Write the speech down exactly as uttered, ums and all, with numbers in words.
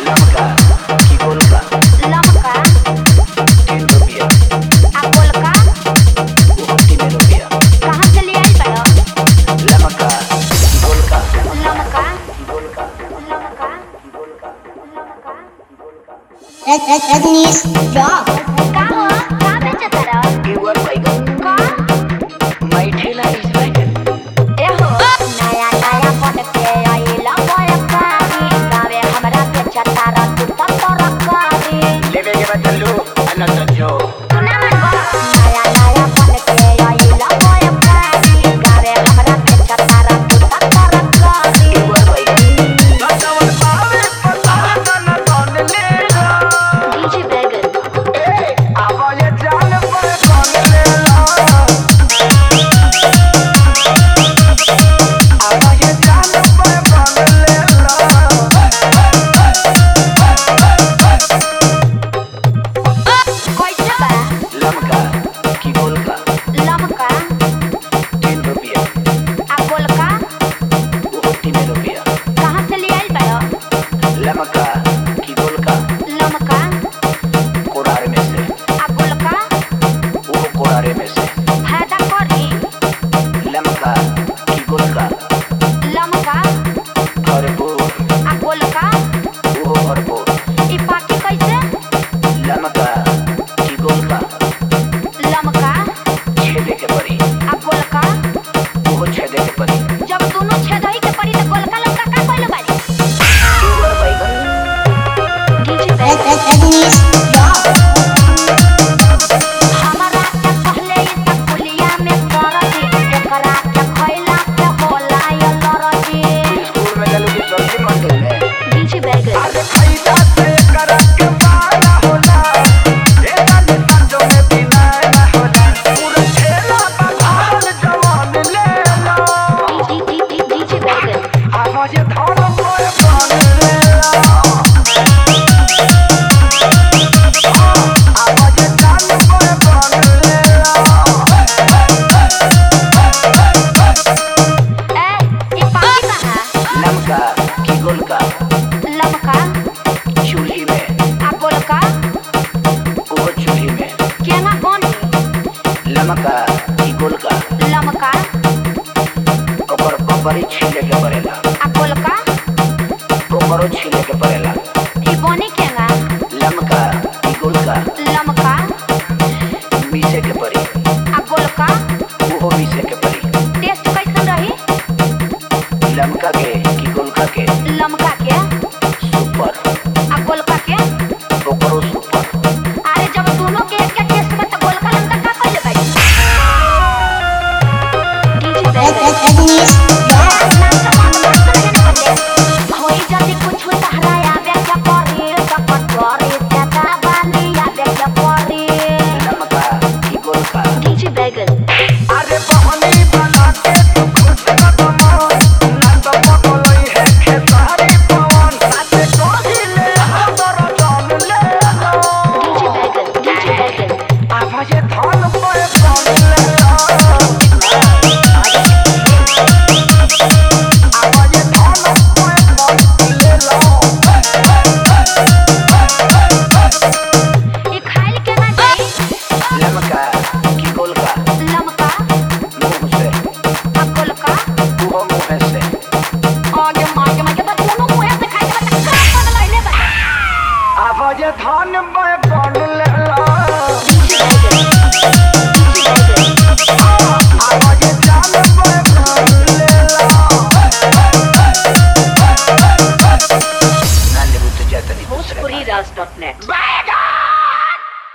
लमका की गोलका लमका तीन रुपया आ गोलका वो तीन रुपया कहाँ से ले आई बड़ो? लमका की गोलका लमका की गोलका लमका की गोलका लमका Rajnish Rock. का हो का बेचत रहो? गेवर बैगन का मैठेला इस बैगन ए हो नया नया बन के आइला गोलका गावे हमरा के चटारा तू तरकारी लेवे के बचलू अनंत जो तू ना मनबो नया नया बन के आइला गोलका गावे हमरा के चटारा तू तरकारी गेवर बैगन बचावन पावे पता न कौन लेगा डीजे बैगन ए आवाज जान पर कौन लेगा आवाज जान पर कौन लेगा कैसे बा लमका की गोलका लमका तीन रुपया आ गोलका वो तीन रुपया कहाँ से ले आई बड़ो? लमका की गोलका लमका कोरार में से आ गोलका वो कोरारे में से फायदा करी लमका की गोलका लमका भरपूर आ गोलका वो भरपूर ई पार्टी कैसे लमका की गोलका लमका छेदे के परी आ गोलका वो छेदे के परी जब दोनों छेदही के पड़ी तो गोलका लमका का कइले बाड़ी गेवर बैगन डीजे बैगन Rajnish Rock. हमरा के पहले ई तक पुलिया में करती एकरा के खइला के होला ये लड़की स्कूल में चलो की सब्जी मंडी में डीजे बैगन अरे फायदा से करक के पाला होला ए दानी संजो में बिना ना होला पूरा ठेला बधाल जवान ले लो डीजे बैगन आवाज धान पर कौन ले लो आवाज जान पर कौन ले लो ए ई पार्टी कहाँ लमका की गोलका लमका चूल्ही में आ गोलका वो चूल्ही में केना बनी लमका की गोलका लमका ओकर बबरी छीले के पड़ेला आ गोलका ओकरो छीले के पड़ेला ई बनी केना लमका की गोलका लमका मीसे के पड़ी आ गोलका वो मीसे के पड़ी टेस्ट कैसन रही लमका के की गोलका के लमका के सुपर आ गोलका के ओकरो सुपर अरे जब दोनों के एक टेस्ट में तो गोलका लमका का कइले बाड़ी डीजे बैगन Rajnish Rock. होई जदी कुछ तहरा आवे के परी त पटोरी जता बानी आवे के परी लमका की गोलका डीजे बैगन अरे बहनी बना के तू खुश न कमान ना तो पकलई है खेसारी पवन साथे कोही ले हमर जान ले लो डीजे बैगन डीजे बैगन आवाज धान पर कौन ले लो आवाज धान पर कौन ले लो ई खाइल केना जाई लमका की गोलका लमका मुंह से आ गोलका वो मुंह से आगे मागे मागे तो दोनों मुंह से खाइल बा का बन लइले बा आवाज धान पर कौन ले लो डीजे बैगन आवाज जान पर कौन ले लो ना लेबू तो जाता नहीं भोजपुरी राज डॉट नेट